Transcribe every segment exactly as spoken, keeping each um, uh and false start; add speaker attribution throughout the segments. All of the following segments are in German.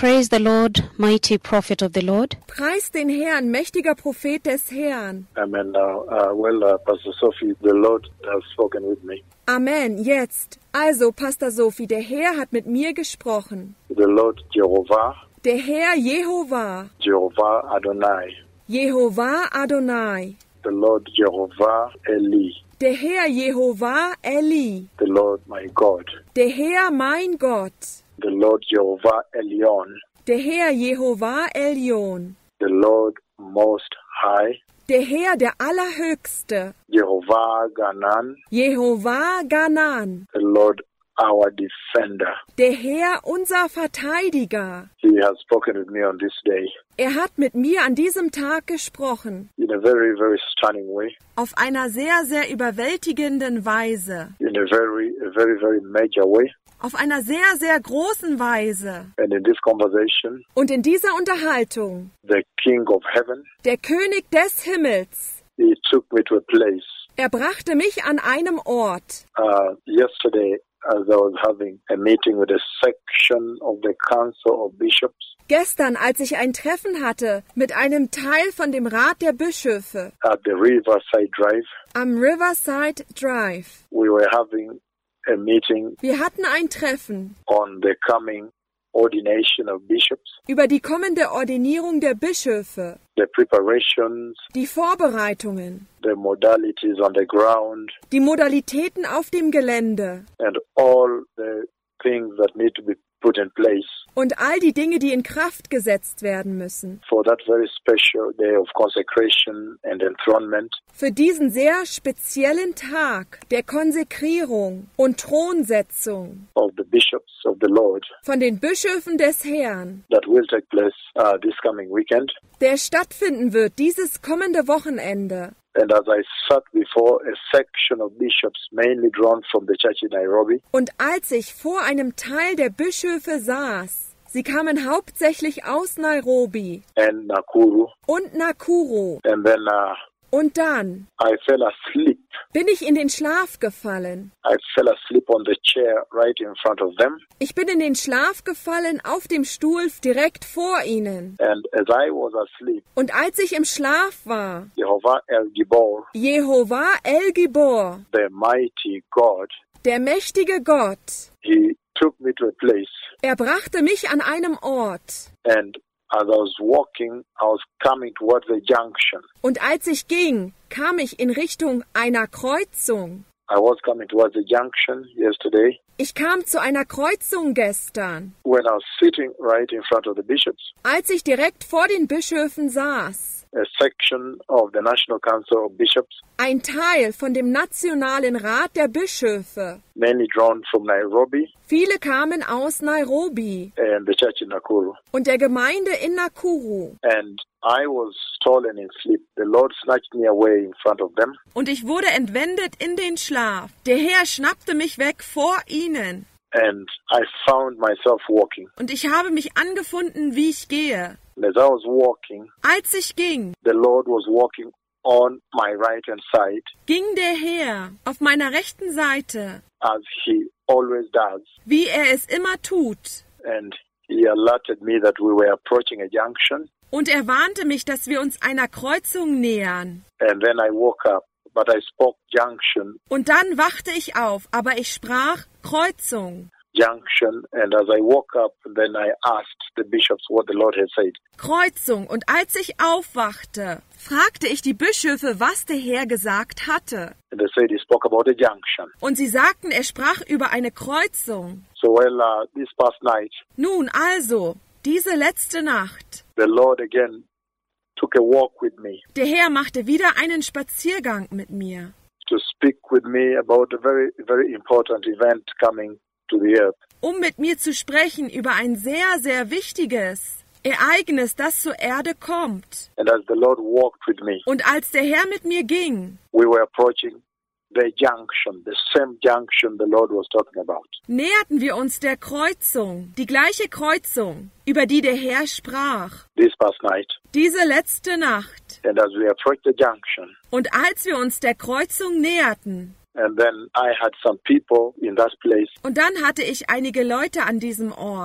Speaker 1: Praise the Lord, mighty prophet of the Lord.
Speaker 2: Preis den Herrn, mächtiger Prophet des Herrn.
Speaker 3: Amen. Now, uh, well, uh, Pastor Sophie, the Lord has spoken with me.
Speaker 2: Amen. Jetzt. Also, Pastor Sophie, der Herr hat mit mir gesprochen.
Speaker 3: The Lord Jehovah.
Speaker 2: Der Herr Jehova.
Speaker 3: Jehovah Adonai.
Speaker 2: Jehova Adonai.
Speaker 3: The Lord Jehovah Eli.
Speaker 2: Der Herr Jehova Eli.
Speaker 3: The Lord my God.
Speaker 2: Der Herr mein Gott.
Speaker 3: The Lord Jehovah Elyon.
Speaker 2: Der Herr Jehova Elyon.
Speaker 3: The Lord Most High.
Speaker 2: Der Herr der Allerhöchste.
Speaker 3: Jehovah Ganan.
Speaker 2: Jehova Ganan.
Speaker 3: The Lord our Defender.
Speaker 2: Der Herr unser Verteidiger.
Speaker 3: He has spoken with me on this day.
Speaker 2: Er hat mit mir an diesem Tag gesprochen.
Speaker 3: In a very, very stunning way.
Speaker 2: Auf einer sehr, sehr überwältigenden Weise.
Speaker 3: In a very, a very, very major way.
Speaker 2: Auf einer sehr, sehr großen Weise.
Speaker 3: And in this conversation,
Speaker 2: Und in dieser Unterhaltung,
Speaker 3: the King of Heaven,
Speaker 2: der König des Himmels,
Speaker 3: he took me to a place.
Speaker 2: er brachte mich an einem Ort.
Speaker 3: Uh, yesterday, as I was having a meeting with a section of the Council of Bishops
Speaker 2: Gestern, als ich ein Treffen hatte mit einem Teil von dem Rat der Bischöfe
Speaker 3: at the Riverside Drive,
Speaker 2: am Riverside Drive,
Speaker 3: we were having a meeting
Speaker 2: wir hatten ein Treffen
Speaker 3: on the coming ordination of bishops,
Speaker 2: über die kommende Ordinierung der Bischöfe,
Speaker 3: the preparations,
Speaker 2: die Vorbereitungen,
Speaker 3: the modalities on the ground,
Speaker 2: die Modalitäten auf dem Gelände
Speaker 3: and all the things that need to be put in place
Speaker 2: und all die Dinge, die in Kraft gesetzt werden müssen.
Speaker 3: for that very special day of consecration and enthronement
Speaker 2: Für diesen sehr speziellen Tag der Konsekrierung und Thronsetzung
Speaker 3: of the bishops of the Lord
Speaker 2: von den Bischöfen des Herrn,
Speaker 3: that will take place uh, this coming weekend.
Speaker 2: der stattfinden wird dieses kommende Wochenende.
Speaker 3: And as I sat before a section of bishops, mainly drawn from the church in Nairobi,
Speaker 2: Und als ich vor einem Teil der Bischöfe saß, sie kamen hauptsächlich aus Nairobi
Speaker 3: and Nakuru,
Speaker 2: und Nakuru,
Speaker 3: and then uh,
Speaker 2: und dann
Speaker 3: I fell asleep.
Speaker 2: bin ich in den Schlaf gefallen.
Speaker 3: I fell asleep on the chair right in front of them.
Speaker 2: Ich bin in den Schlaf gefallen auf dem Stuhl direkt vor ihnen.
Speaker 3: And as I was asleep,
Speaker 2: Und als ich im Schlaf war,
Speaker 3: Jehovah El Gibor,
Speaker 2: Jehova El Gibor,
Speaker 3: the mighty God,
Speaker 2: der mächtige Gott,
Speaker 3: he took me to a place.
Speaker 2: er brachte mich an einem Ort.
Speaker 3: And as I was walking, I was coming towards the junction.
Speaker 2: Und als ich ging, kam ich in Richtung einer Kreuzung.
Speaker 3: I was coming towards the junction yesterday
Speaker 2: Ich kam zu einer Kreuzung gestern,
Speaker 3: when I was sitting right in front of the bishops.
Speaker 2: als ich direkt vor den Bischöfen saß.
Speaker 3: A section of the National Council of Bishops,
Speaker 2: Ein Teil von dem Nationalen Rat der Bischöfe.
Speaker 3: mainly drawn from Nairobi
Speaker 2: Viele kamen aus Nairobi
Speaker 3: and the church in Nakuru.
Speaker 2: und der Gemeinde in Nakuru.
Speaker 3: And I was stolen in sleep. The Lord snatched me away in front of them.
Speaker 2: Und ich wurde entwendet in den Schlaf. Der Herr schnappte mich weg vor ihnen.
Speaker 3: And I found myself walking.
Speaker 2: Und ich habe mich angefunden, wie ich gehe.
Speaker 3: And as I was walking,
Speaker 2: Als ich ging,
Speaker 3: the Lord was walking on my right hand side,
Speaker 2: ging der Herr auf meiner rechten Seite,
Speaker 3: as he always does.
Speaker 2: wie er es immer tut.
Speaker 3: And he alerted me that we were approaching a junction.
Speaker 2: Und er warnte mich, dass wir uns einer Kreuzung nähern.
Speaker 3: And then I woke up, but I spoke junction,
Speaker 2: Und dann wachte ich auf, aber ich sprach Kreuzung.
Speaker 3: junction. And as I woke up, then I asked the bishops what the Lord had said.
Speaker 2: Kreuzung. Und als ich aufwachte, fragte ich die Bischöfe, was der Herr gesagt hatte.
Speaker 3: And they said he spoke about a junction.
Speaker 2: Und sie sagten, er sprach über eine Kreuzung.
Speaker 3: So, well, uh, this past night,
Speaker 2: Nun also, diese letzte Nacht,
Speaker 3: the Lord again took a walk with me
Speaker 2: der Herr machte wieder einen Spaziergang mit mir,
Speaker 3: to speak with me about a very, very important event coming to the earth.
Speaker 2: um mit mir zu sprechen über ein sehr, sehr wichtiges Ereignis, das zur Erde kommt.
Speaker 3: And as the Lord walked with me,
Speaker 2: Und als der Herr mit mir ging,
Speaker 3: we were approaching the junction, the same junction the Lord was talking about.
Speaker 2: näherten wir uns der Kreuzung, die gleiche Kreuzung, über die der Herr sprach,
Speaker 3: This past night.
Speaker 2: diese letzte Nacht.
Speaker 3: And as we approached the junction,
Speaker 2: Und als wir uns der Kreuzung näherten,
Speaker 3: and then I had some people in that place
Speaker 2: und dann hatte ich einige Leute an diesem Ort,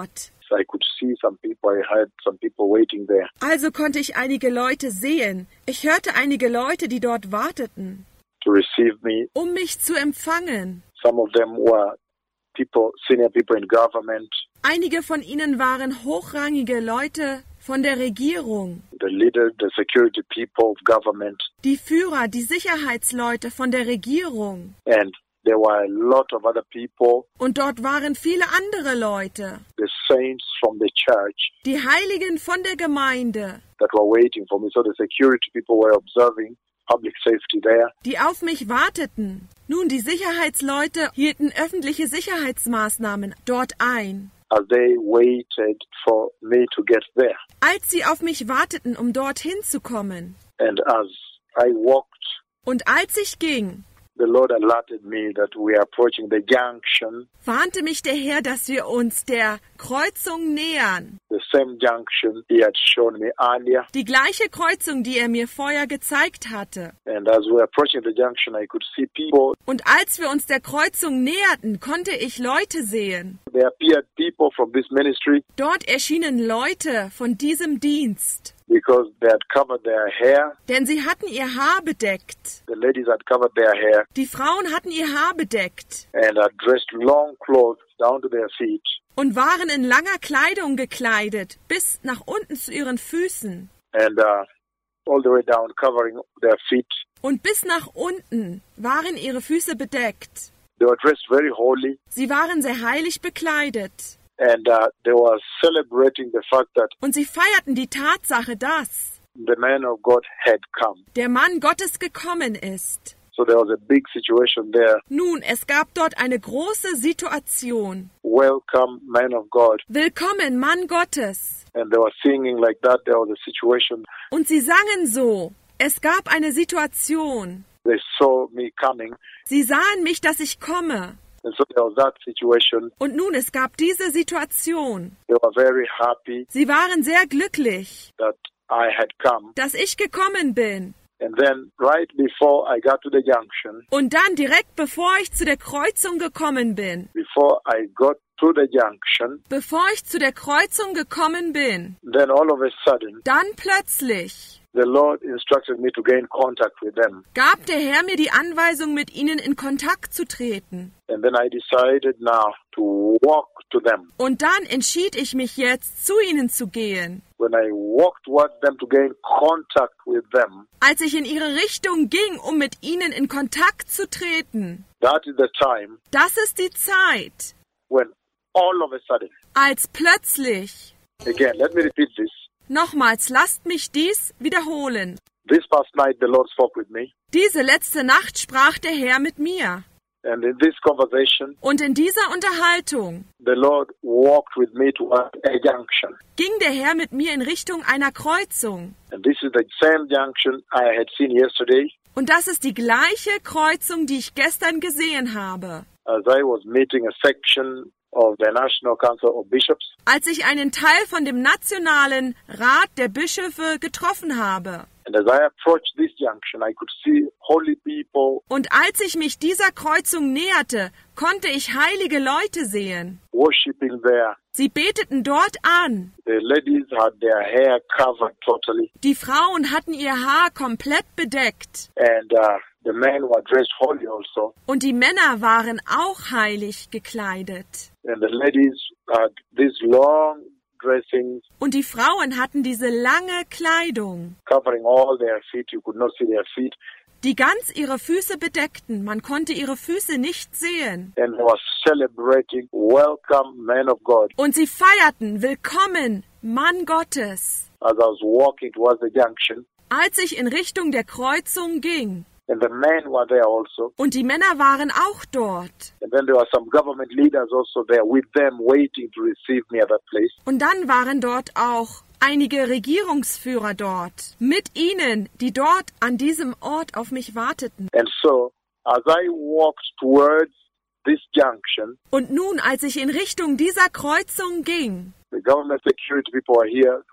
Speaker 3: I could see some people. I had some people waiting there
Speaker 2: Also konnte ich einige Leute sehen. Ich hörte einige Leute, die dort warteten,
Speaker 3: to receive me.
Speaker 2: um mich zu empfangen.
Speaker 3: Some of them were people, senior people in government,
Speaker 2: Einige von ihnen waren hochrangige Leute von der Regierung,
Speaker 3: the leader, the security people of government,
Speaker 2: die Führer, die Sicherheitsleute von der Regierung.
Speaker 3: and there were a lot of other people,
Speaker 2: Und dort waren viele andere Leute,
Speaker 3: the saints from the church,
Speaker 2: die Heiligen von der Gemeinde,
Speaker 3: that were waiting for me. So the security people were observing public safety there.
Speaker 2: die auf mich warteten. Nun, die Sicherheitsleute hielten öffentliche Sicherheitsmaßnahmen dort ein,
Speaker 3: As they waited for me to get there.
Speaker 2: als sie auf mich warteten, um dorthin zu kommen.
Speaker 3: And as I walked,
Speaker 2: Und als ich ging,
Speaker 3: the Lord alerted me that we are approaching the junction,
Speaker 2: warnte mich der Herr, dass wir uns der Kreuzung nähern.
Speaker 3: the same junction He had shown me earlier.
Speaker 2: Die gleiche Kreuzung, die er mir vorher gezeigt hatte.
Speaker 3: And as we were approaching the junction, I could see people.
Speaker 2: Und als wir uns der Kreuzung näherten, konnte ich Leute sehen.
Speaker 3: There appeared people from this ministry
Speaker 2: Dort erschienen Leute von diesem Dienst,
Speaker 3: because they had covered their hair.
Speaker 2: denn sie hatten ihr Haar bedeckt.
Speaker 3: The ladies had covered their hair
Speaker 2: Die Frauen hatten ihr Haar bedeckt
Speaker 3: and had dressed long clothes down to their feet.
Speaker 2: und waren in langer Kleidung gekleidet, bis nach unten zu ihren Füßen.
Speaker 3: And uh, all the way down, covering their feet.
Speaker 2: Und bis nach unten waren ihre Füße bedeckt.
Speaker 3: They were dressed very holy,
Speaker 2: Sie waren sehr heilig bekleidet.
Speaker 3: and uh, they were celebrating the fact that
Speaker 2: Und sie feierten die Tatsache, dass
Speaker 3: the man of God had come.
Speaker 2: der Mann Gottes gekommen ist.
Speaker 3: So there was a big situation there.
Speaker 2: Nun, es gab dort eine große Situation.
Speaker 3: Welcome, man of God.
Speaker 2: Willkommen, Mann Gottes.
Speaker 3: And they were singing like that. There was a situation.
Speaker 2: Und sie sangen so. Es gab eine Situation.
Speaker 3: They saw me coming.
Speaker 2: Sie sahen mich, dass ich komme.
Speaker 3: And so there was that situation.
Speaker 2: Und nun, es gab diese Situation.
Speaker 3: They were very happy
Speaker 2: Sie waren sehr glücklich,
Speaker 3: that I had come.
Speaker 2: dass ich gekommen bin.
Speaker 3: And then right before I got to the junction,
Speaker 2: Und dann direkt bevor ich zu der Kreuzung gekommen bin,
Speaker 3: before I got to the junction,
Speaker 2: bevor ich zu der Kreuzung gekommen bin,
Speaker 3: then all of a sudden,
Speaker 2: dann plötzlich
Speaker 3: the Lord instructed me to gain contact with them.
Speaker 2: gab der Herr mir die Anweisung, mit ihnen in Kontakt zu treten.
Speaker 3: And then I decided now to walk to them.
Speaker 2: Und dann entschied ich mich jetzt, zu ihnen zu gehen.
Speaker 3: When I walked towards them to gain contact with them,
Speaker 2: Als ich in ihre Richtung ging, um mit ihnen in Kontakt zu treten,
Speaker 3: that is the time
Speaker 2: das ist die Zeit,
Speaker 3: when all of a sudden,
Speaker 2: als plötzlich,
Speaker 3: again, let me repeat this.
Speaker 2: nochmals, lasst mich dies wiederholen.
Speaker 3: This past night, the Lord spoke with me.
Speaker 2: Diese letzte Nacht sprach der Herr mit mir.
Speaker 3: And in this conversation,
Speaker 2: Und in dieser Unterhaltung
Speaker 3: the Lord walked with me towards a junction.
Speaker 2: ging der Herr mit mir in Richtung einer Kreuzung.
Speaker 3: And this is the same junction I had seen yesterday
Speaker 2: Und das ist die gleiche Kreuzung, die ich gestern gesehen habe,
Speaker 3: as I was meeting a section of the National Council of Bishops.
Speaker 2: als ich einen Teil von dem Nationalen Rat der Bischöfe getroffen habe.
Speaker 3: And as I approached this junction, I could see holy people
Speaker 2: Und als ich mich dieser Kreuzung näherte, konnte ich heilige Leute sehen.
Speaker 3: worshiping there.
Speaker 2: Sie beteten dort an.
Speaker 3: The ladies had their hair covered totally,
Speaker 2: Die Frauen hatten ihr Haar komplett bedeckt.
Speaker 3: and uh, the men were dressed holy also.
Speaker 2: Und die Männer waren auch heilig gekleidet.
Speaker 3: And the ladies had these long dressings
Speaker 2: Und die Frauen hatten diese lange Kleidung,
Speaker 3: covering all their feet. You could not see their feet.
Speaker 2: die ganz ihre Füße bedeckten. Man konnte ihre Füße nicht sehen.
Speaker 3: And they were celebrating, welcome, man of God.
Speaker 2: Und sie feierten, willkommen, Mann Gottes.
Speaker 3: As I was walking towards the junction,
Speaker 2: Als ich in Richtung der Kreuzung ging,
Speaker 3: and the men were there also.
Speaker 2: und die Männer waren auch dort.
Speaker 3: And then there were some government leaders also there with them waiting to receive me at that place.
Speaker 2: Und dann waren dort auch einige Regierungsführer dort, mit ihnen, die dort an diesem Ort auf mich warteten.
Speaker 3: And so, as I walked towards this junction,
Speaker 2: Und nun, als ich in Richtung dieser Kreuzung ging,
Speaker 3: the government security people are here to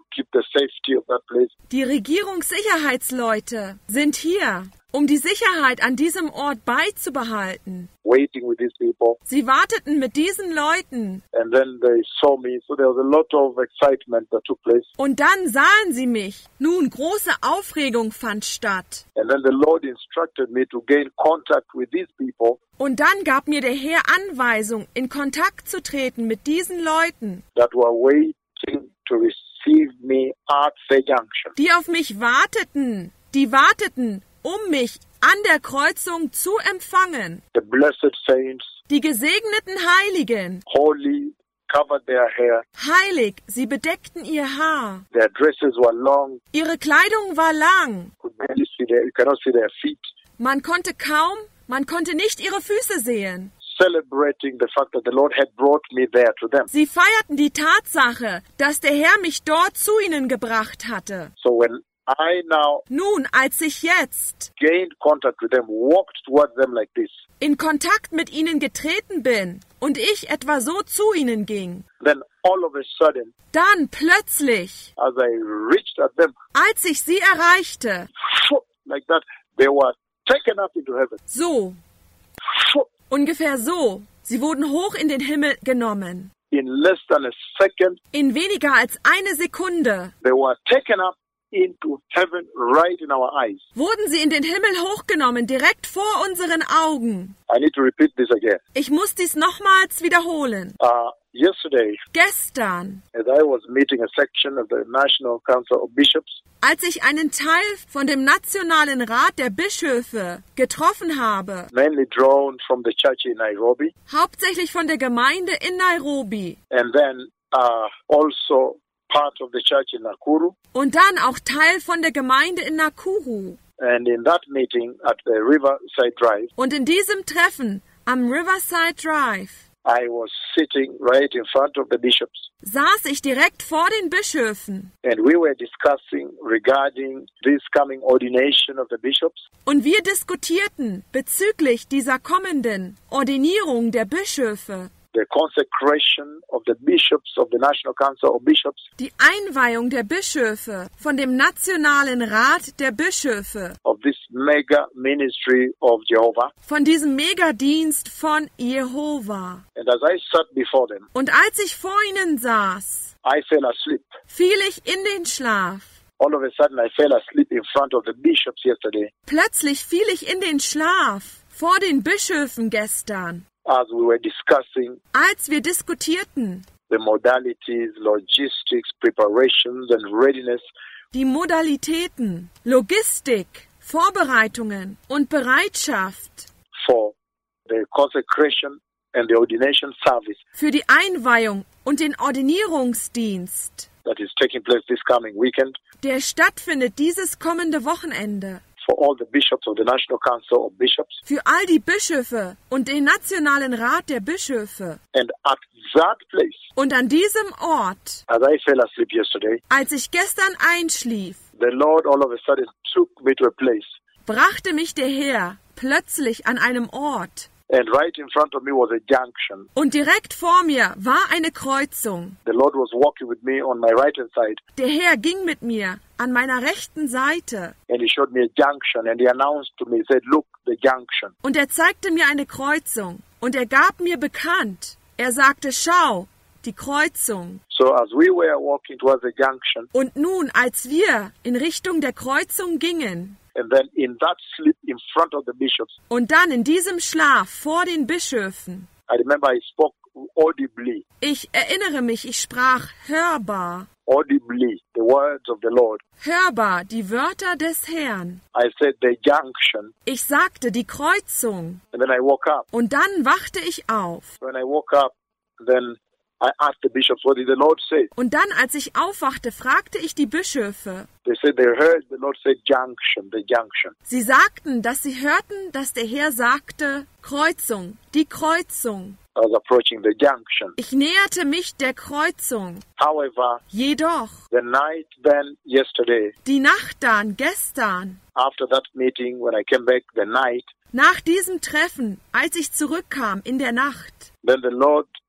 Speaker 3: keep the safety of that place.
Speaker 2: Die Regierungssicherheitsleute sind hier, um die Sicherheit an diesem Ort beizubehalten.
Speaker 3: Waiting with these people.
Speaker 2: Sie warteten mit diesen Leuten.
Speaker 3: And then they saw me. So there was a lot of excitement that took place.
Speaker 2: Und dann sahen sie mich. Nun, große Aufregung fand statt.
Speaker 3: And then the Lord instructed me to gain contact with these people.
Speaker 2: Und dann gab mir der Herr Anweisung, in Kontakt zu treten mit diesen Leuten,
Speaker 3: That were waiting to receive me at the junction.
Speaker 2: die auf mich warteten. Die warteten, um mich an der Kreuzung zu empfangen.
Speaker 3: The blessed saints,
Speaker 2: Die gesegneten Heiligen,
Speaker 3: holy, covered their hair.
Speaker 2: heilig, sie bedeckten ihr Haar.
Speaker 3: Their dresses were long.
Speaker 2: Ihre Kleidung war lang.
Speaker 3: You could barely see their, you cannot see their feet.
Speaker 2: Man konnte kaum, man konnte nicht ihre Füße sehen.
Speaker 3: Celebrating the fact that the Lord had brought me there to them.
Speaker 2: Sie feierten die Tatsache, dass der Herr mich dort zu ihnen gebracht hatte.
Speaker 3: So when I now
Speaker 2: Nun, als ich jetzt
Speaker 3: gained contact with them, walked towards them like this,
Speaker 2: in Kontakt mit ihnen getreten bin und ich etwa so zu ihnen ging,
Speaker 3: then all of a sudden,
Speaker 2: dann plötzlich,
Speaker 3: as I reached at them,
Speaker 2: als ich sie erreichte,
Speaker 3: like that, they were taken up into heaven.
Speaker 2: so, ungefähr so, sie wurden hoch in den Himmel genommen.
Speaker 3: In less than a second,
Speaker 2: In weniger als eine Sekunde
Speaker 3: they were taken up into heaven right in our eyes.
Speaker 2: wurden sie in den Himmel hochgenommen, direkt vor unseren Augen.
Speaker 3: I need to repeat this again.
Speaker 2: Ich muss dies nochmals wiederholen.
Speaker 3: Uh, yesterday,
Speaker 2: Gestern,
Speaker 3: as I was meeting a section of the National Council of Bishops,
Speaker 2: als ich einen Teil von dem Nationalen Rat der Bischöfe getroffen habe,
Speaker 3: mainly drawn from the church in Nairobi,
Speaker 2: hauptsächlich von der Gemeinde in Nairobi
Speaker 3: and then uh, also part of the church in Nakuru,
Speaker 2: und dann auch Teil von der Gemeinde in Nakuru.
Speaker 3: and in that meeting at the Riverside Drive,
Speaker 2: Und in diesem Treffen am Riverside Drive
Speaker 3: I was sitting right in front of the bishops,
Speaker 2: saß ich direkt vor den Bischöfen
Speaker 3: and we were discussing regarding this coming ordination of the bishops,
Speaker 2: und wir diskutierten bezüglich dieser kommenden Ordinierung der Bischöfe,
Speaker 3: the consecration of the bishops of the National Council of Bishops,
Speaker 2: die Einweihung der Bischöfe von dem Nationalen Rat der Bischöfe,
Speaker 3: of this mega ministry of Jehovah.
Speaker 2: von diesem Megadienst von Jehova.
Speaker 3: And as I sat before them,
Speaker 2: Und als ich vor ihnen saß,
Speaker 3: I fell asleep.
Speaker 2: fiel ich in den Schlaf.
Speaker 3: All of a sudden, I fell asleep in front of the bishops yesterday
Speaker 2: Plötzlich fiel ich in den Schlaf vor den Bischöfen gestern,
Speaker 3: as we were discussing
Speaker 2: als wir diskutierten
Speaker 3: the modalities, logistics, preparations, and readiness
Speaker 2: die Modalitäten, Logistik, Vorbereitungen und Bereitschaft
Speaker 3: for the consecration and the ordination service
Speaker 2: für die Einweihung und den Ordinierungsdienst,
Speaker 3: that is taking place this coming weekend
Speaker 2: der stattfindet dieses kommende Wochenende.
Speaker 3: for all the bishops of the National Council of Bishops.
Speaker 2: Für all die Bischöfe und den Nationalen Rat der Bischöfe.
Speaker 3: And at that place,
Speaker 2: Und an diesem Ort,
Speaker 3: as I fell asleep yesterday,
Speaker 2: als ich gestern einschlief,
Speaker 3: the Lord all of a sudden took me to a place,
Speaker 2: brachte mich der Herr plötzlich an einem Ort.
Speaker 3: and right in front of me was a junction.
Speaker 2: Und direkt vor mir war eine Kreuzung.
Speaker 3: The Lord was walking with me on my right hand side,
Speaker 2: Der Herr ging mit mir an meiner rechten Seite.
Speaker 3: and He showed me a junction, and He announced to me, He said, "Look, the junction."
Speaker 2: Und er zeigte mir eine Kreuzung. Und er gab mir bekannt. Er sagte, schau, die Kreuzung.
Speaker 3: So as we were walking towards the junction,
Speaker 2: Und nun, als wir in Richtung der Kreuzung gingen,
Speaker 3: and then in that sleep in front of the bishops,
Speaker 2: und dann in diesem Schlaf vor den Bischöfen,
Speaker 3: I remember I spoke audibly,
Speaker 2: ich erinnere mich, ich sprach hörbar,
Speaker 3: audibly, the words of the Lord.
Speaker 2: hörbar die Wörter des Herrn.
Speaker 3: I said the junction,
Speaker 2: Ich sagte die Kreuzung.
Speaker 3: and then I woke up.
Speaker 2: Und dann wachte ich auf.
Speaker 3: When I woke up, then I asked the bishops, what did the Lord say?
Speaker 2: Und dann, als ich aufwachte, fragte ich die Bischöfe.
Speaker 3: They said they heard the Lord say junction, the junction.
Speaker 2: Sie sagten, dass sie hörten, dass der Herr sagte, Kreuzung, die Kreuzung.
Speaker 3: I was approaching the junction.
Speaker 2: Ich näherte mich der Kreuzung.
Speaker 3: However,
Speaker 2: Jedoch,
Speaker 3: the night then yesterday,
Speaker 2: die Nacht dann, gestern,
Speaker 3: after that meeting, when I came back, the night,
Speaker 2: nach diesem Treffen, als ich zurückkam in der Nacht,
Speaker 3: then the Lord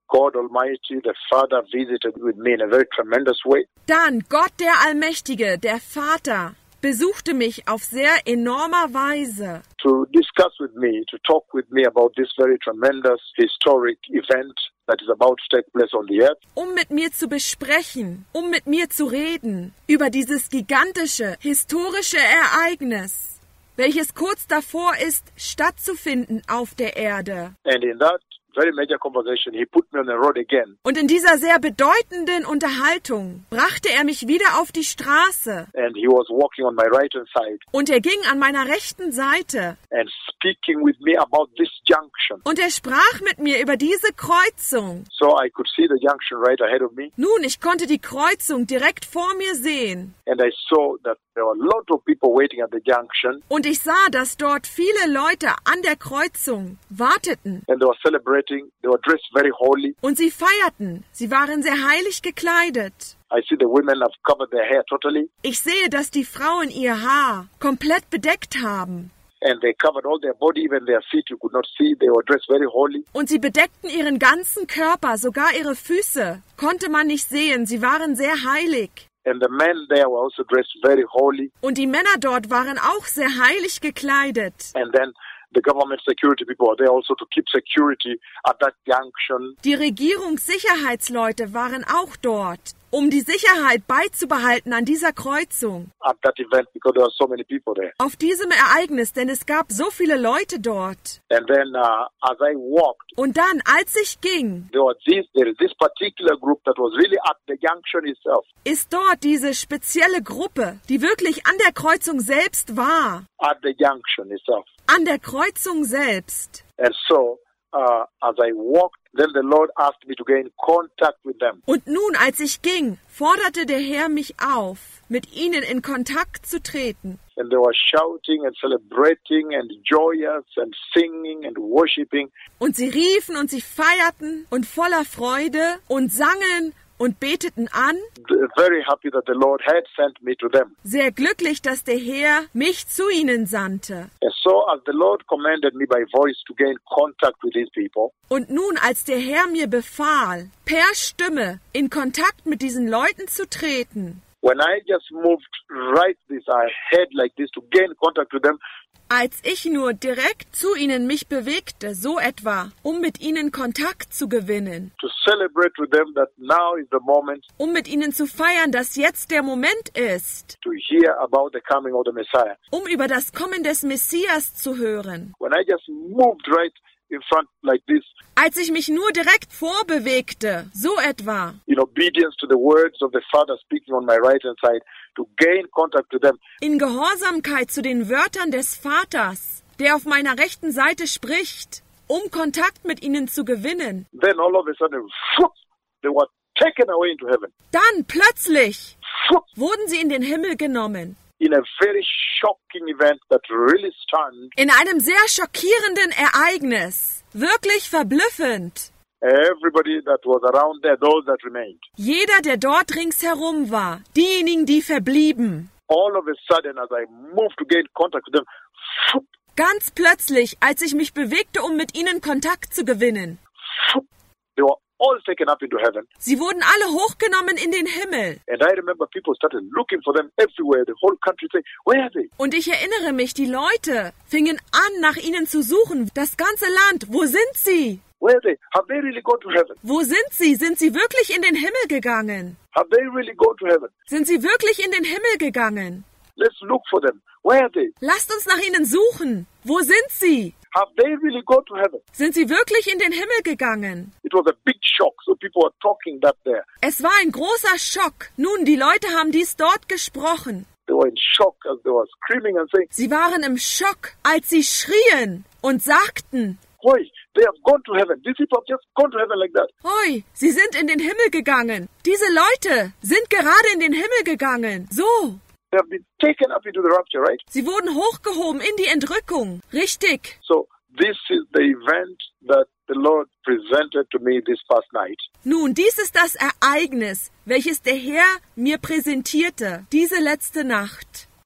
Speaker 3: God Almighty, the Father, visited with me in a very tremendous way.
Speaker 2: Dann Gott der Allmächtige, der Vater, besuchte mich auf sehr enormer Weise,
Speaker 3: to discuss with me, to talk with me about this very tremendous historic event that is about to take place on the earth.
Speaker 2: um mit mir zu besprechen, um mit mir zu reden über dieses gigantische, historische Ereignis, welches kurz davor ist, stattzufinden auf der Erde.
Speaker 3: And in that very major conversation, he put me on the road again.
Speaker 2: Und in dieser sehr bedeutenden Unterhaltung brachte er mich wieder auf die Straße
Speaker 3: And he was walking on my right hand side
Speaker 2: und er ging an meiner rechten Seite
Speaker 3: and speaking with me about this junction.
Speaker 2: und er sprach mit mir über diese Kreuzung.
Speaker 3: So I could see the junction right ahead of me.
Speaker 2: Nun, ich konnte die Kreuzung direkt vor mir sehen
Speaker 3: And I saw that there were a lot of people waiting at the junction.
Speaker 2: und ich sah, dass dort viele Leute an der Kreuzung warteten
Speaker 3: And they were celebrating. They were dressed very holy.
Speaker 2: und sie feierten. Sie waren sehr heilig gekleidet.
Speaker 3: I see the women have covered their hair totally.
Speaker 2: Ich sehe, dass die Frauen ihr Haar komplett bedeckt haben.
Speaker 3: And they covered all their body, even their feet you could not see. They were dressed very holy.
Speaker 2: Und sie bedeckten ihren ganzen Körper, sogar ihre Füße. Konnte man nicht sehen, sie waren sehr heilig.
Speaker 3: And the men there were also dressed very holy.
Speaker 2: Und die Männer dort waren auch sehr heilig gekleidet.
Speaker 3: And then the government security people were there also to keep security at that junction.
Speaker 2: Die Regierungssicherheitsleute waren auch dort, um die Sicherheit beizubehalten an dieser Kreuzung.
Speaker 3: At that event because there were so many people there.
Speaker 2: Auf diesem Ereignis, denn es gab so viele Leute dort.
Speaker 3: And then uh, as I walked,
Speaker 2: Und dann, als ich ging,
Speaker 3: there was this, there is this particular group that was really at the junction itself.
Speaker 2: ist dort diese spezielle Gruppe, die wirklich an der Kreuzung selbst war.
Speaker 3: At the junction itself.
Speaker 2: An der Kreuzung selbst.
Speaker 3: And so, uh, as I walked, then the Lord asked me to get in contact with them.
Speaker 2: Und nun, als ich ging, forderte der Herr mich auf, mit ihnen in Kontakt zu treten.
Speaker 3: And they were shouting and celebrating and joyous and singing and worshiping.
Speaker 2: Und sie riefen und sie feierten und voller Freude und sangen und beteten an,
Speaker 3: Very happy that the Lord had sent me to them.
Speaker 2: sehr glücklich, dass der Herr mich zu ihnen sandte.
Speaker 3: And so as the Lord commanded me by voice to gain contact with these people,
Speaker 2: Und nun, als der Herr mir befahl, per Stimme in Kontakt mit diesen Leuten zu treten,
Speaker 3: when I just moved right this ahead like this to gain contact with them,
Speaker 2: als ich nur direkt zu ihnen mich bewegte, so etwa, um mit ihnen Kontakt zu gewinnen,
Speaker 3: to celebrate with them that now is the moment
Speaker 2: um mit ihnen zu feiern, dass jetzt der Moment ist,
Speaker 3: to hear about the coming of the Messiah.
Speaker 2: um über das Kommen des Messias zu hören.
Speaker 3: When I just moved right in front like this,
Speaker 2: Als ich mich nur direkt vorbewegte, so etwa,
Speaker 3: in obedience to the words of the Father speaking on my right hand side, to gain contact with them,
Speaker 2: in Gehorsamkeit zu den Wörtern des Vaters, der auf meiner rechten Seite spricht, um Kontakt mit ihnen zu gewinnen,
Speaker 3: then all of a sudden, whoop, they were taken away into heaven.
Speaker 2: dann plötzlich
Speaker 3: Whoop,
Speaker 2: wurden sie in den Himmel genommen.
Speaker 3: in a very shocking event that really stunned
Speaker 2: In einem sehr schockierenden Ereignis. Wirklich verblüffend.
Speaker 3: everybody that was around there, those that remained.
Speaker 2: Jeder, der dort ringsherum war, diejenigen, die verblieben.
Speaker 3: All of a sudden, as I moved to gain contact with them, whoop,
Speaker 2: Ganz plötzlich, als ich mich bewegte, um mit ihnen Kontakt zu gewinnen.
Speaker 3: whoop, they were all taken up into heaven.
Speaker 2: Sie wurden alle hochgenommen in den Himmel.
Speaker 3: And I remember people started looking for them everywhere, the whole country saying, where are they?
Speaker 2: Und ich erinnere mich, die Leute fingen an, nach ihnen zu suchen. Das ganze Land, wo sind sie?
Speaker 3: Where are they? Have they really gone to heaven?
Speaker 2: Wo sind sie? Sind sie wirklich in den Himmel gegangen?
Speaker 3: Have they really gone to heaven?
Speaker 2: Sind sie wirklich in den Himmel gegangen?
Speaker 3: Let's look for them. Where are they?
Speaker 2: Lasst uns nach ihnen suchen. Wo sind sie?
Speaker 3: Have they really gone to heaven?
Speaker 2: Sind sie wirklich in den Himmel gegangen?
Speaker 3: It was a big shock, so people were talking that there.
Speaker 2: Es war ein großer Schock. Nun, die Leute haben dies dort gesprochen.
Speaker 3: They were in shock as they were screaming and saying,
Speaker 2: Sie waren im Schock, als sie schrien und sagten,
Speaker 3: Oi, they have gone to heaven. These people have just gone to heaven like that.
Speaker 2: Hoi, sie sind in den Himmel gegangen. Diese Leute sind gerade in den Himmel gegangen. So.
Speaker 3: They have been taken up into the rapture, right?
Speaker 2: Sie wurden hochgehoben in die Entrückung. Richtig.
Speaker 3: So this is the event that the Lord presented to me this past night.
Speaker 2: Nun, dies ist das Ereignis, welches der Herr mir präsentierte, diese letzte Nacht.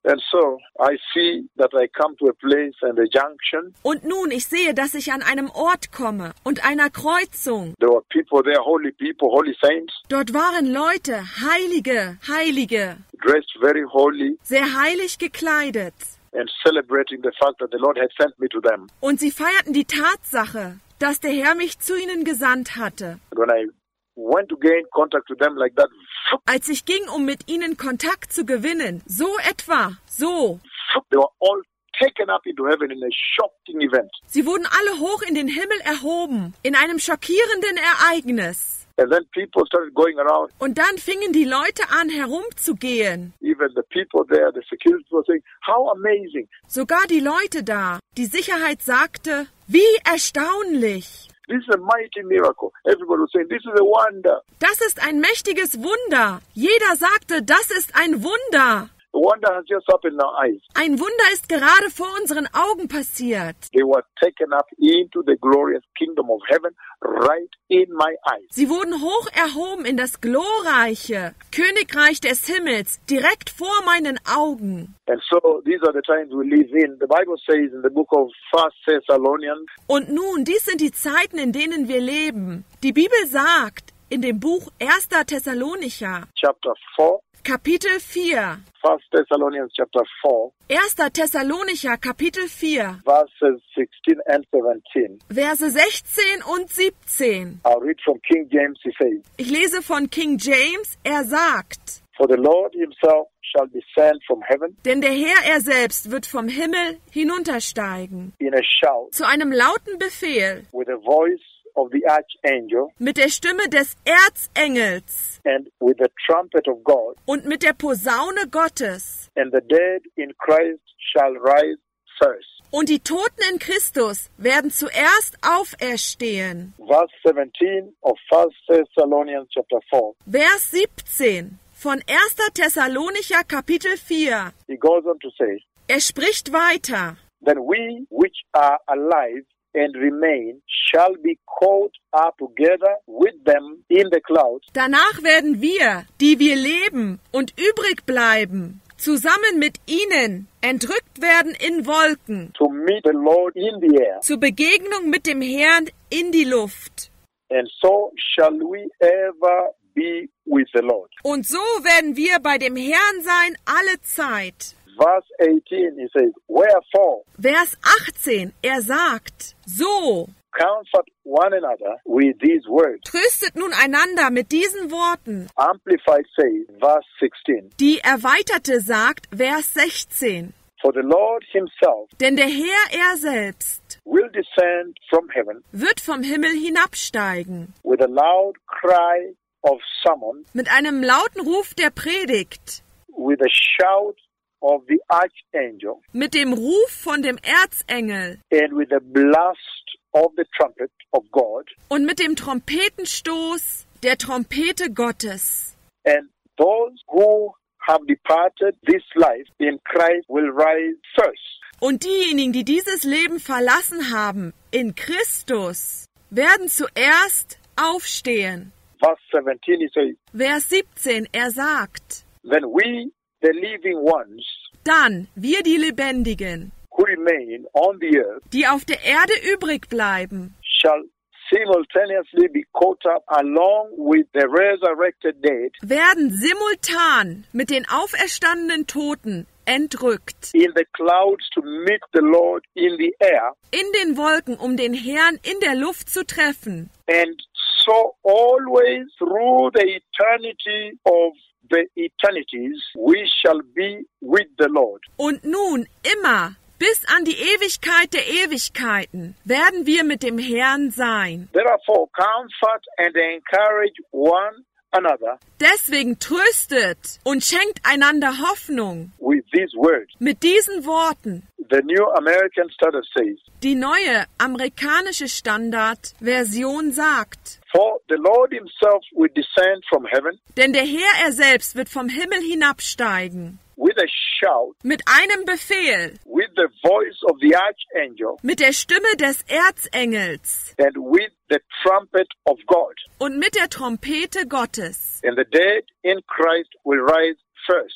Speaker 3: And so I see that I come to a place and a junction.
Speaker 2: Und nun, ich sehe, dass ich an einem Ort komme und einer Kreuzung.
Speaker 3: There were people there, holy people, holy saints,
Speaker 2: Dort waren Leute, Heilige, Heilige,
Speaker 3: dressed very holy
Speaker 2: sehr heilig gekleidet.
Speaker 3: and celebrating the fact that the Lord had sent me to them.
Speaker 2: Und sie feierten die Tatsache, dass der Herr mich zu ihnen gesandt hatte.
Speaker 3: And when I went to gain contact with them like that,
Speaker 2: Als ich ging, um mit ihnen Kontakt zu gewinnen, so etwa, so.
Speaker 3: they were all taken up into heaven in a shocking event.
Speaker 2: Sie wurden alle hoch in den Himmel erhoben, in einem schockierenden Ereignis.
Speaker 3: And then people started going around.
Speaker 2: Und dann fingen die Leute an, herumzugehen.
Speaker 3: Even the people there, the security were saying, how amazing.
Speaker 2: Sogar die Leute da. Die Sicherheit sagte, wie erstaunlich.
Speaker 3: This is a mighty miracle. Everybody was saying, this is a wonder.
Speaker 2: Das ist ein mächtiges Wunder. Jeder sagte, das ist ein Wunder.
Speaker 3: The wonder has just happened in our eyes.
Speaker 2: Ein Wunder ist gerade vor unseren Augen passiert.
Speaker 3: They were taken up into the glorious kingdom of heaven right in my eyes.
Speaker 2: Sie wurden hoch erhoben in das glorreiche Königreich des Himmels, direkt vor meinen Augen.
Speaker 3: And so these are the times we live in. The Bible says in the book of First Thessalonians,
Speaker 2: Und nun, dies sind die Zeiten, in denen wir leben. Die Bibel sagt in dem Buch erster Thessalonicher,
Speaker 3: chapter four,
Speaker 2: Kapitel vier,
Speaker 3: First Thessalonians chapter four,
Speaker 2: erster Thessalonicher, Kapitel vier,
Speaker 3: verses sixteen and seventeen.
Speaker 2: Verse sechzehn und siebzehn.
Speaker 3: I'll read from King James. He says,
Speaker 2: Ich lese von King James, er sagt,
Speaker 3: for the Lord himself shall descend from heaven
Speaker 2: denn der Herr er selbst wird vom Himmel hinuntersteigen,
Speaker 3: in a shout
Speaker 2: zu einem lauten Befehl,
Speaker 3: with the voice of the archangel
Speaker 2: mit der Stimme des Erzengels
Speaker 3: and with the trumpet of God,
Speaker 2: und mit der Posaune Gottes.
Speaker 3: and the dead in Christ shall rise first.
Speaker 2: Und die Toten in Christus werden zuerst auferstehen.
Speaker 3: Verse seventeen of First Thessalonians chapter four.
Speaker 2: Vers siebzehn von erster Thessalonicher Kapitel vier.
Speaker 3: He goes on to say,
Speaker 2: Er spricht weiter.
Speaker 3: then we which are alive and remain shall be caught up together with them in the clouds
Speaker 2: Danach werden wir, die wir leben und übrig bleiben, zusammen mit ihnen entrückt werden in Wolken,
Speaker 3: to meet the Lord in the air.
Speaker 2: zur Begegnung mit dem Herrn in die Luft.
Speaker 3: And so shall we ever be with the Lord.
Speaker 2: Und so werden wir bei dem Herrn sein alle Zeit.
Speaker 3: Verse eighteen, he says, wherefore
Speaker 2: Vers achtzehn, er sagt, so,
Speaker 3: comfort one another with these words.
Speaker 2: tröstet nun einander mit diesen Worten.
Speaker 3: Amplified says, verse sixteen,
Speaker 2: Die Erweiterte sagt, Vers sechzehn,
Speaker 3: for the Lord himself
Speaker 2: denn der Herr er selbst
Speaker 3: will descend from heaven
Speaker 2: wird vom Himmel hinabsteigen,
Speaker 3: with a loud cry of summons,
Speaker 2: mit einem lauten Ruf der Predigt,
Speaker 3: with a shout of the archangel,
Speaker 2: mit dem Ruf von dem Erzengel
Speaker 3: and with the blast of the trumpet of God,
Speaker 2: und mit dem Trompetenstoß der Trompete Gottes.
Speaker 3: and those who have departed this life in Christ will rise first.
Speaker 2: Und diejenigen, die dieses Leben verlassen haben, in Christus, werden zuerst aufstehen.
Speaker 3: Verse seventeen, he says,
Speaker 2: Vers siebzehn, er sagt,
Speaker 3: then we, the living ones,
Speaker 2: dann wir die Lebendigen,
Speaker 3: who remain on the earth,
Speaker 2: die auf der Erde übrig bleiben,
Speaker 3: shall simultaneously be caught up along with the resurrected dead
Speaker 2: werden simultan mit den auferstandenen Toten entrückt,
Speaker 3: in the clouds to meet the Lord in the air,
Speaker 2: in den Wolken, um den Herrn in der Luft zu treffen.
Speaker 3: and so always through the eternity of the eternities we shall be with the Lord.
Speaker 2: Und nun immer bis an die Ewigkeit der Ewigkeiten werden wir mit dem Herrn sein.
Speaker 3: Therefore comfort and encourage one another
Speaker 2: Deswegen tröstet und schenkt einander Hoffnung
Speaker 3: with these words.
Speaker 2: mit diesen Worten.
Speaker 3: The New American Standard says,
Speaker 2: Die neue amerikanische Standardversion sagt,
Speaker 3: for the Lord himself will descend from heaven
Speaker 2: denn der Herr er selbst wird vom Himmel hinabsteigen,
Speaker 3: with a shout,
Speaker 2: mit einem Befehl,
Speaker 3: with the voice of the archangel,
Speaker 2: mit der Stimme des Erzengels
Speaker 3: and with the trumpet of God.
Speaker 2: und mit der Trompete Gottes.
Speaker 3: And the dead in Christ will rise first.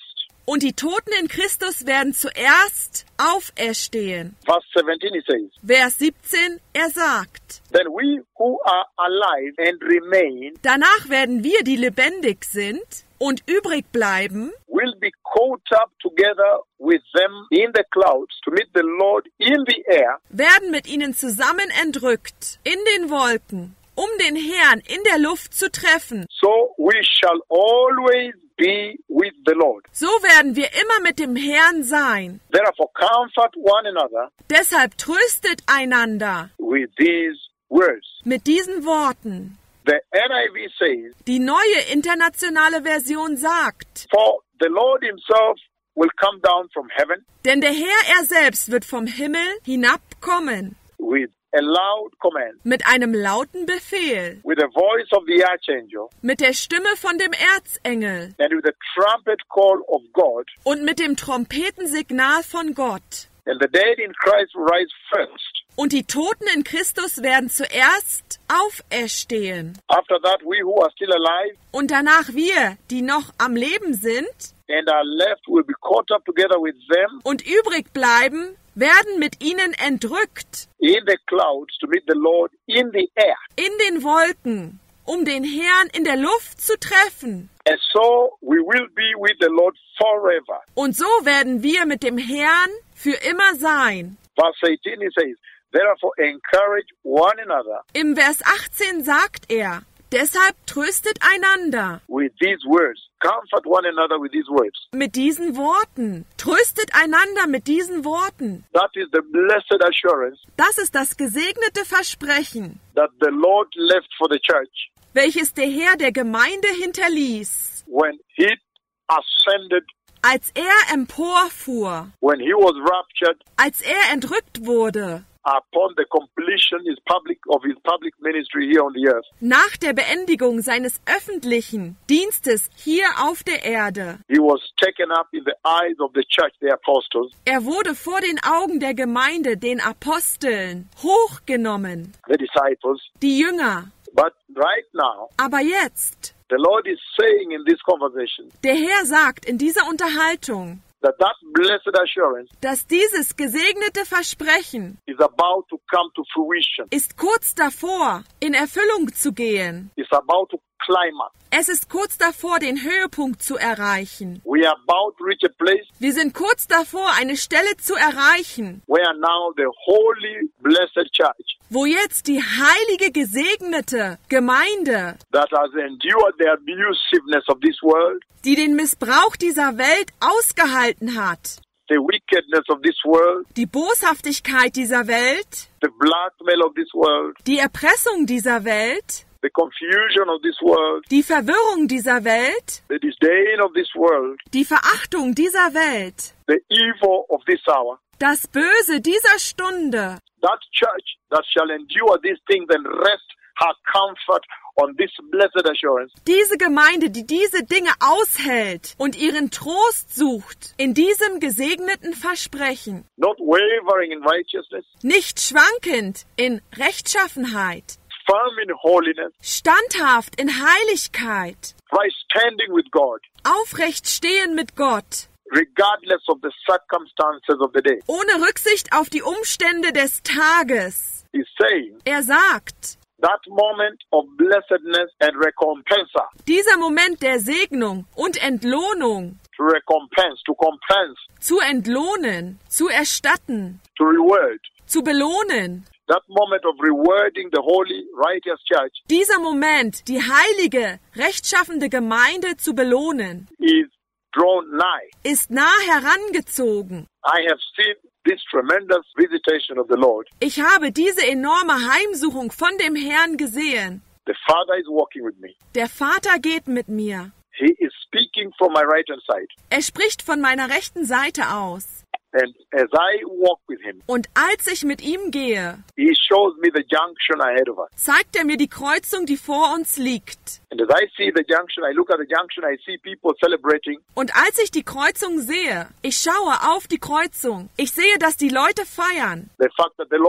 Speaker 2: Und die Toten in Christus werden zuerst auferstehen.
Speaker 3: Verse seventeen, he says,
Speaker 2: Vers siebzehn, er sagt,
Speaker 3: then we who are alive and remain
Speaker 2: danach werden wir, die lebendig sind und übrig bleiben,
Speaker 3: will be caught up together with them in the clouds to meet the Lord in the air,
Speaker 2: werden mit ihnen zusammen entrückt in den Wolken, um den Herrn in der Luft zu treffen.
Speaker 3: so we shall always be with the Lord.
Speaker 2: So werden wir immer mit dem Herrn sein.
Speaker 3: Therefore, comfort one another
Speaker 2: Deshalb tröstet einander
Speaker 3: with these words.
Speaker 2: mit diesen Worten.
Speaker 3: The N I V says,
Speaker 2: Die neue internationale Version sagt,
Speaker 3: for the Lord himself will come down from heaven
Speaker 2: denn der Herr er selbst wird vom Himmel hinabkommen
Speaker 3: with a loud command,
Speaker 2: mit einem lauten Befehl,
Speaker 3: with the voice of the archangel,
Speaker 2: mit der Stimme von dem Erzengel
Speaker 3: and with the trumpet call of God,
Speaker 2: und mit dem Trompetensignal von Gott.
Speaker 3: and the dead in Christ will rise first.
Speaker 2: Und die Toten in Christus werden zuerst auferstehen.
Speaker 3: After that, we who are still alive
Speaker 2: Und danach wir, die noch am Leben sind
Speaker 3: and are left will be caught up together with them
Speaker 2: und übrig bleiben, werden mit ihnen entrückt
Speaker 3: in the clouds to meet the Lord in the air.
Speaker 2: in den Wolken, um den Herrn in der Luft zu treffen.
Speaker 3: And so we will be with the Lord forever.
Speaker 2: Und so werden wir mit dem Herrn für immer sein.
Speaker 3: Verse eighteen, he says, therefore encourage one another
Speaker 2: Im Vers achtzehn sagt er, deshalb tröstet einander
Speaker 3: with these words. Comfort one another with these words.
Speaker 2: mit diesen Worten. Tröstet einander mit diesen Worten.
Speaker 3: That is the blessed assurance
Speaker 2: Das ist das gesegnete Versprechen,
Speaker 3: that the Lord left for the church
Speaker 2: welches der Herr der Gemeinde hinterließ,
Speaker 3: when he ascended,
Speaker 2: als er emporfuhr,
Speaker 3: when he was raptured
Speaker 2: als er entrückt wurde,
Speaker 3: upon the completion his public of his public ministry here on the earth.
Speaker 2: nach der Beendigung seines öffentlichen Dienstes hier auf der Erde.
Speaker 3: He was taken up in the eyes of the church, the apostles,
Speaker 2: Er wurde vor den Augen der Gemeinde, den Aposteln, hochgenommen,
Speaker 3: the disciples.
Speaker 2: die Jünger.
Speaker 3: But right now,
Speaker 2: Aber jetzt,
Speaker 3: the Lord is saying in this conversation
Speaker 2: der Herr sagt in dieser Unterhaltung,
Speaker 3: that that blessed assurance
Speaker 2: dass dieses gesegnete Versprechen
Speaker 3: is about to come to fruition.
Speaker 2: ist kurz davor, in Erfüllung zu gehen.
Speaker 3: It's about to climax.
Speaker 2: Es ist kurz davor, den Höhepunkt zu erreichen.
Speaker 3: We are about to reach a place
Speaker 2: Wir sind kurz davor, eine Stelle zu erreichen,
Speaker 3: where now the holy, blessed church
Speaker 2: wo jetzt die heilige, gesegnete Gemeinde,
Speaker 3: that has endured the abusiveness of this world,
Speaker 2: die den Missbrauch dieser Welt ausgehalten hat,
Speaker 3: the wickedness of this world,
Speaker 2: die Boshaftigkeit dieser Welt,
Speaker 3: the blackmail of this world,
Speaker 2: die Erpressung dieser Welt,
Speaker 3: the confusion of this world,
Speaker 2: die Verwirrung dieser Welt,
Speaker 3: the disdain of this world,
Speaker 2: die Verachtung dieser Welt,
Speaker 3: the evil of this hour,
Speaker 2: das Böse dieser Stunde,
Speaker 3: that church that shall endure these things and rest her comfort on this blessed assurance,
Speaker 2: diese Gemeinde, die diese Dinge aushält und ihren Trost sucht in diesem gesegneten Versprechen,
Speaker 3: not wavering in righteousness,
Speaker 2: nicht schwankend in Rechtschaffenheit,
Speaker 3: firm in holiness,
Speaker 2: standhaft in Heiligkeit,
Speaker 3: right standing with God,
Speaker 2: aufrecht stehen mit Gott,
Speaker 3: regardless of the circumstances of the day.
Speaker 2: ohne Rücksicht auf die Umstände des Tages.
Speaker 3: He's saying
Speaker 2: Er sagt,
Speaker 3: that moment of blessedness and recompensa,
Speaker 2: dieser Moment der Segnung und Entlohnung,
Speaker 3: to recompense, to compense,
Speaker 2: zu entlohnen, zu erstatten,
Speaker 3: to reward,
Speaker 2: zu belohnen,
Speaker 3: that moment of rewarding the holy, righteous church
Speaker 2: dieser Moment, die heilige, rechtschaffende Gemeinde zu belohnen,
Speaker 3: is drawn nigh.
Speaker 2: ist nah herangezogen.
Speaker 3: I have seen this tremendous visitation of the Lord.
Speaker 2: Ich habe diese enorme Heimsuchung von dem Herrn gesehen.
Speaker 3: The Father is walking with me.
Speaker 2: Der Vater geht mit mir.
Speaker 3: He is speaking from my right hand side.
Speaker 2: Er spricht von meiner rechten Seite aus.
Speaker 3: And as I walk with him,
Speaker 2: Und als ich mit ihm gehe,
Speaker 3: he shows me the junction ahead of us.
Speaker 2: zeigt er mir die Kreuzung, die vor uns liegt.
Speaker 3: And as I see the junction, I look at the junction, I see people celebrating.
Speaker 2: Und als ich die Kreuzung sehe, ich schaue auf die Kreuzung. Ich sehe, dass die Leute feiern.
Speaker 3: The fact that the Lord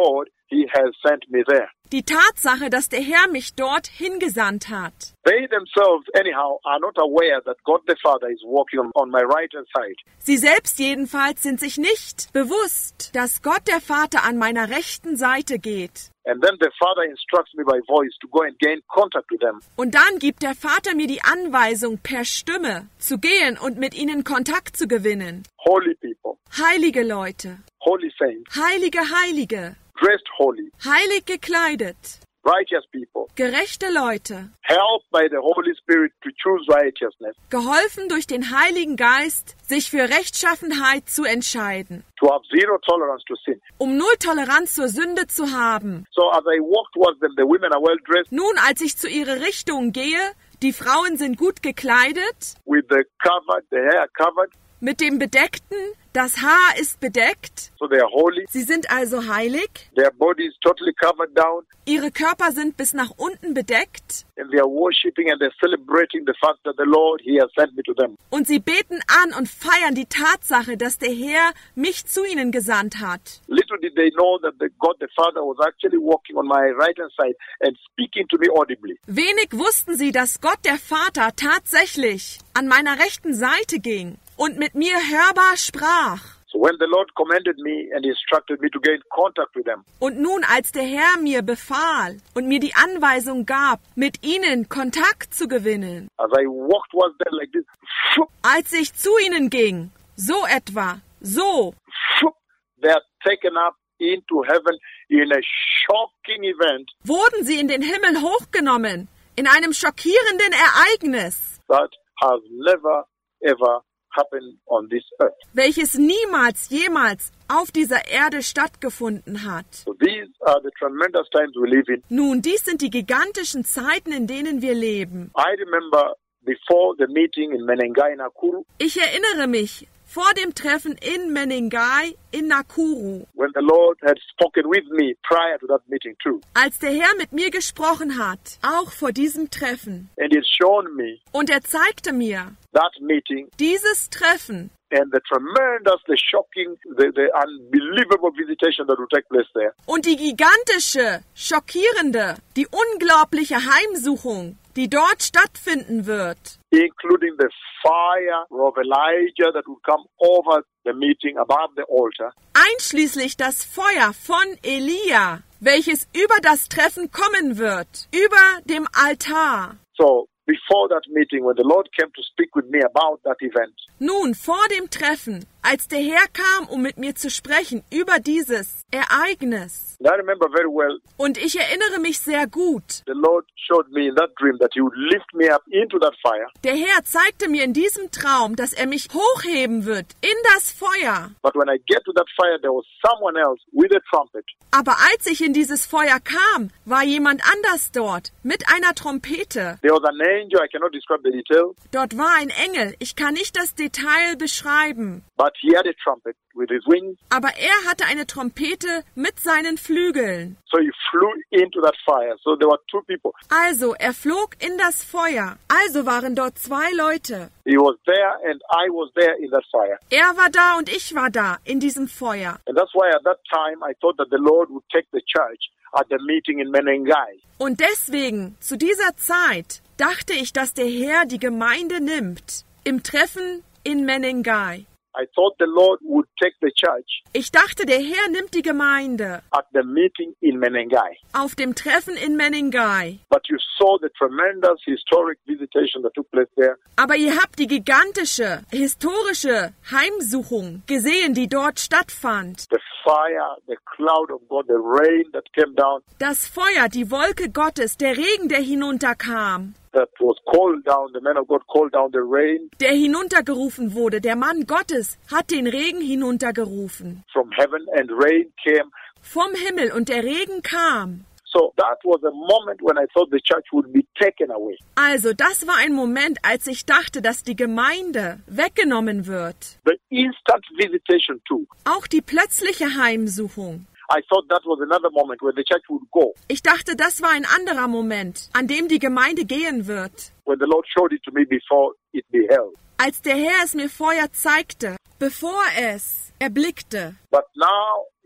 Speaker 3: he has sent me there.
Speaker 2: Die Tatsache, dass der Herr mich dort hingesandt hat.
Speaker 3: They themselves, anyhow, are not aware that God the Father is walking on, on my right-hand side.
Speaker 2: Sie selbst jedenfalls sind sich nicht bewusst, dass Gott der Vater an meiner rechten Seite geht.
Speaker 3: And then the Father instructs me by voice to go and gain contact with them.
Speaker 2: Und dann gibt der Vater mir die Anweisung, per Stimme zu gehen und mit ihnen Kontakt zu gewinnen.
Speaker 3: Holy people,
Speaker 2: Heilige Leute,
Speaker 3: holy saints,
Speaker 2: heilige Heilige,
Speaker 3: dressed holy,
Speaker 2: heilig gekleidet,
Speaker 3: righteous people,
Speaker 2: gerechte Leute,
Speaker 3: helped by the Holy Spirit to choose righteousness,
Speaker 2: geholfen durch den Heiligen Geist, sich für Rechtschaffenheit zu entscheiden,
Speaker 3: to have zero tolerance to sin.
Speaker 2: um null Toleranz zur Sünde zu haben.
Speaker 3: So as I walk towards them, the women are well dressed
Speaker 2: Nun, als ich zu ihrer Richtung gehe, die Frauen sind gut gekleidet,
Speaker 3: with the covered, the hair covered,
Speaker 2: mit dem Bedeckten, das Haar ist bedeckt,
Speaker 3: so they are holy.
Speaker 2: sie sind also heilig,
Speaker 3: Their body is totally covered down,
Speaker 2: ihre Körper sind bis nach unten bedeckt
Speaker 3: and they are worshiping and they're celebrating the fact that the Lord, He has sent me to them.
Speaker 2: und sie beten an und feiern die Tatsache, dass der Herr mich zu ihnen gesandt hat.
Speaker 3: Little did they know that the God the Father was actually walking on my right-hand side and speaking to me audibly.
Speaker 2: Wenig wussten sie, dass Gott der Vater tatsächlich an meiner rechten Seite ging und mit mir hörbar sprach.
Speaker 3: So when the Lord commanded me and instructed me to gain contact with them,
Speaker 2: Und nun, als der Herr mir befahl und mir die Anweisung gab, mit ihnen Kontakt zu gewinnen,
Speaker 3: as I walked towards them like this, shoop,
Speaker 2: als ich zu ihnen ging, so etwa, so,
Speaker 3: shoop, they are taken up into heaven in a shocking event
Speaker 2: wurden sie in den Himmel hochgenommen, in einem schockierenden Ereignis,
Speaker 3: that has never, ever happened on this earth.
Speaker 2: welches niemals, jemals auf dieser Erde stattgefunden hat.
Speaker 3: So these are the tremendous times we live in.
Speaker 2: Nun, dies sind die gigantischen Zeiten, in denen wir leben.
Speaker 3: I remember before the meeting in Menengai, Nakuru,
Speaker 2: Ich erinnere mich vor dem Treffen in Menengai in Nakuru,
Speaker 3: when the Lord had spoken with me prior to that meeting too.
Speaker 2: als der Herr mit mir gesprochen hat, auch vor diesem Treffen.
Speaker 3: And He's shown me
Speaker 2: Und er zeigte mir
Speaker 3: that meeting
Speaker 2: dieses Treffen
Speaker 3: and the tremendous, the shocking, the, the unbelievable visitation that will take place there.
Speaker 2: und die gigantische, schockierende, die unglaubliche Heimsuchung, die dort stattfinden wird,
Speaker 3: Including the fire of Elijah that will come over the meeting above the altar.
Speaker 2: einschließlich das Feuer von Elia, welches über das Treffen kommen wird, über dem Altar.
Speaker 3: So before that meeting, when the Lord came to speak with me about that event,
Speaker 2: Nun, vor dem Treffen, als der Herr kam, um mit mir zu sprechen über dieses Ereignis,
Speaker 3: and I remember very well,
Speaker 2: und ich erinnere mich sehr gut,
Speaker 3: the Lord showed me in that dream that He would lift me up into that fire.
Speaker 2: der Herr zeigte mir in diesem Traum, dass er mich hochheben wird in das Feuer.
Speaker 3: But when I get to that fire, there was someone else with a trumpet.
Speaker 2: Aber als ich in dieses Feuer kam, war jemand anders dort, mit einer Trompete.
Speaker 3: There was an angel, I cannot describe the detail,
Speaker 2: Dort war ein Engel, ich kann nicht das Detail beschreiben,
Speaker 3: but he had a trumpet with his wings.
Speaker 2: aber er hatte eine Trompete mit seinen Flügeln.
Speaker 3: So he flew into that fire. So there were two people.
Speaker 2: Also, er flog in das Feuer. Also waren dort zwei Leute.
Speaker 3: He was there and I was there in that fire.
Speaker 2: Er war da und ich war da in diesem Feuer.
Speaker 3: And that's why at that time I thought that the Lord would take the church at the meeting in Menengai.
Speaker 2: Und deswegen, zu dieser Zeit, dachte ich, dass der Herr die Gemeinde nimmt. Im Treffen in Menengai.
Speaker 3: I thought the Lord would take the church
Speaker 2: Ich dachte, der Herr nimmt die Gemeinde
Speaker 3: at the meeting in Menengai.
Speaker 2: auf dem Treffen in Menengai.
Speaker 3: But you saw the tremendous historic visitation that took place there.
Speaker 2: Aber ihr habt die gigantische, historische Heimsuchung gesehen, die dort stattfand.
Speaker 3: The fire, the cloud of God, the rain that came down,
Speaker 2: Das Feuer, die Wolke Gottes, der Regen, der hinunterkam,
Speaker 3: that was called down, the man of God called down the rain
Speaker 2: der hinuntergerufen wurde. Der Mann Gottes hat den Regen hinuntergerufen.
Speaker 3: from heaven and rain came.
Speaker 2: Vom Himmel und der Regen kam.
Speaker 3: So that was a moment when I thought the church would be taken away.
Speaker 2: Also, das war ein Moment, als ich dachte, dass die Gemeinde weggenommen wird.
Speaker 3: The instant visitation too.
Speaker 2: Auch die plötzliche Heimsuchung.
Speaker 3: I thought that was another moment where the church would go.
Speaker 2: Ich dachte, das war ein anderer Moment, an dem die Gemeinde gehen wird.
Speaker 3: When the Lord showed it to me before it beheld.
Speaker 2: Als der Herr es mir vorher zeigte, bevor es erblickte.
Speaker 3: But now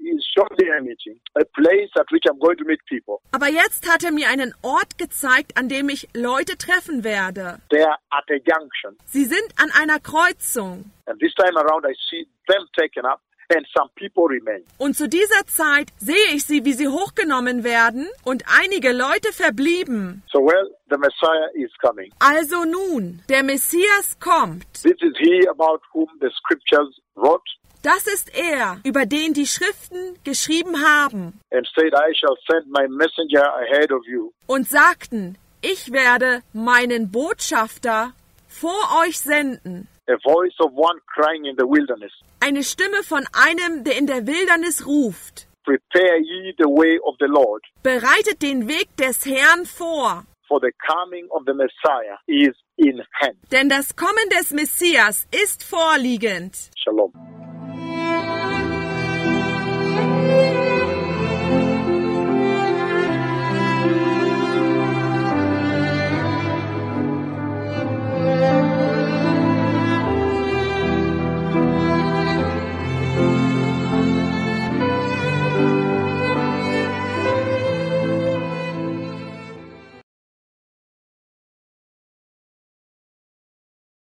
Speaker 3: He's shown me a meeting, a place at which I'm going to meet people.
Speaker 2: Aber jetzt hat er mir einen Ort gezeigt, an dem ich Leute treffen werde.
Speaker 3: They are at a junction.
Speaker 2: Sie sind an einer Kreuzung.
Speaker 3: And this time around, I see them taken up and some people remain.
Speaker 2: Und zu dieser Zeit sehe ich sie, wie sie hochgenommen werden und einige Leute verblieben.
Speaker 3: So, well, the Messiah is coming.
Speaker 2: Also nun, der Messias kommt.
Speaker 3: This is he about whom the scriptures wrote
Speaker 2: Das ist er, über den die Schriften geschrieben haben
Speaker 3: and said, I shall send my messenger ahead of you.
Speaker 2: und sagten, ich werde meinen Botschafter vor euch senden.
Speaker 3: A voice of one crying in the wilderness.
Speaker 2: Eine Stimme von einem, der in der Wildernis ruft.
Speaker 3: Prepare ye the way of the Lord,
Speaker 2: Bereitet den Weg des Herrn vor,
Speaker 3: for the coming of the Messiah is in hand.
Speaker 2: denn das Kommen des Messias ist vorliegend.
Speaker 3: Shalom.